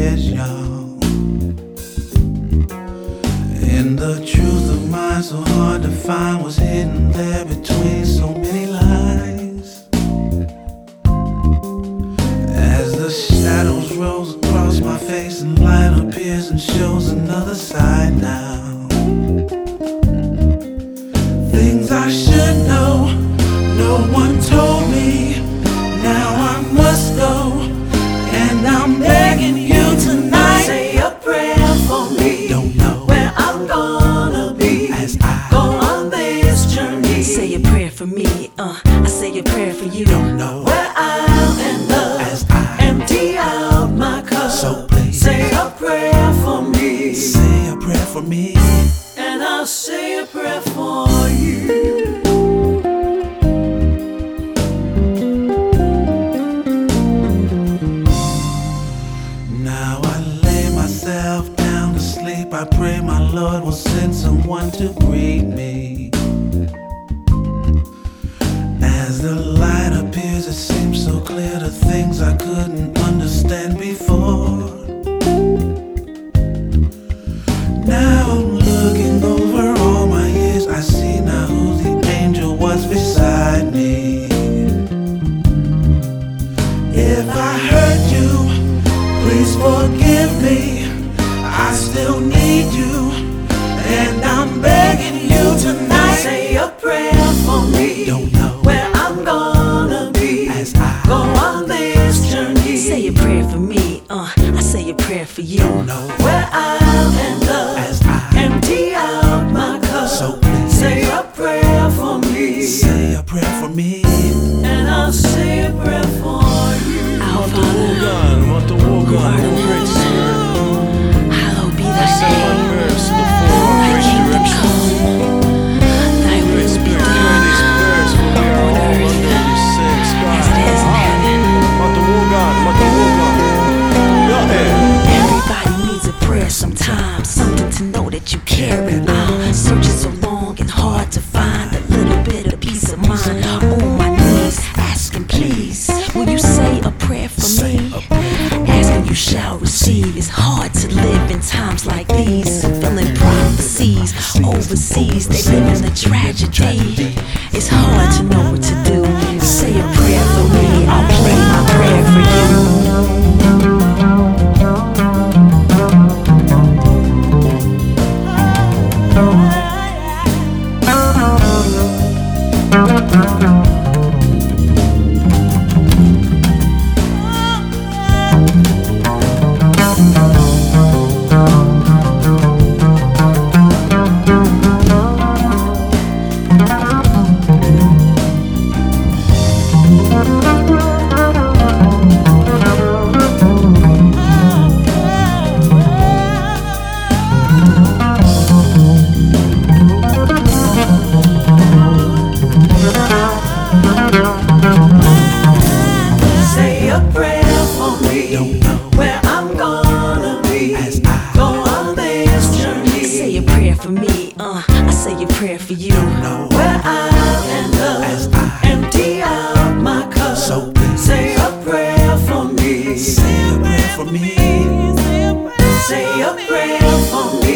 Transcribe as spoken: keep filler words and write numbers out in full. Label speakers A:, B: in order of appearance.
A: is young. And the truth of mine so hard to find was hidden there between so many lines. As the shadows rose across my face and light appears and shows another side now. Things I should know, no one told me. Now I must go, and I'm begging you tonight.
B: Say a prayer for me.
A: Don't know
B: where I'm gonna be
A: as I
B: go on this journey.
C: Say a prayer for me, uh, I say a prayer for you.
A: Don't know
B: where I'll end up
A: as I
B: empty out my cup.
A: So please
B: say a prayer for me.
A: Say a prayer for me,
B: and I'll say a prayer for you.
A: Now I lay myself down to sleep. I pray my Lord will send someone to greet me. As the light appears, it seems so clear to things I couldn't understand before. Now I'm looking over all my years. I see now who the angel was beside me. If I hurt you, please forgive me. I still need you, and I'm begging you tonight.
B: Say a prayer for me.
A: Don't know
B: where I'm gonna be
A: as I
B: go on this journey.
C: Say a prayer for me, uh, I say a prayer for you.
A: Don't know
B: where I'll end up
A: as I
B: empty out my cup.
A: So please
B: say a prayer for me.
A: Say a prayer for me,
B: and I'll say a prayer for you.
C: Our Father, who art in heaven, hallowed be thy name. Thy kingdom come, thy will be done on earth as it is in heaven. Everybody needs a prayer sometimes, something to know that you care about. Searching so long and hard to find a little bit of peace of mind. On my knees, asking please, will you say a prayer for me? Asking you shall receive. It's hard to live in times like these, fulfilling prophecies overseas. They live in a tragedy. It's hard to know what to do. Say a prayer for me, I'll play my prayer for you.
B: Say a prayer for me.
A: Don't know
B: where I'm gonna be
A: as I
B: go on this journey.
C: Say a prayer for me, uh, I say a prayer for you.
A: Don't know
B: where I'll end up
A: as I
B: empty out my cup.
A: So please
B: say a prayer for me.
A: Say a prayer for me,
B: Say a prayer for me.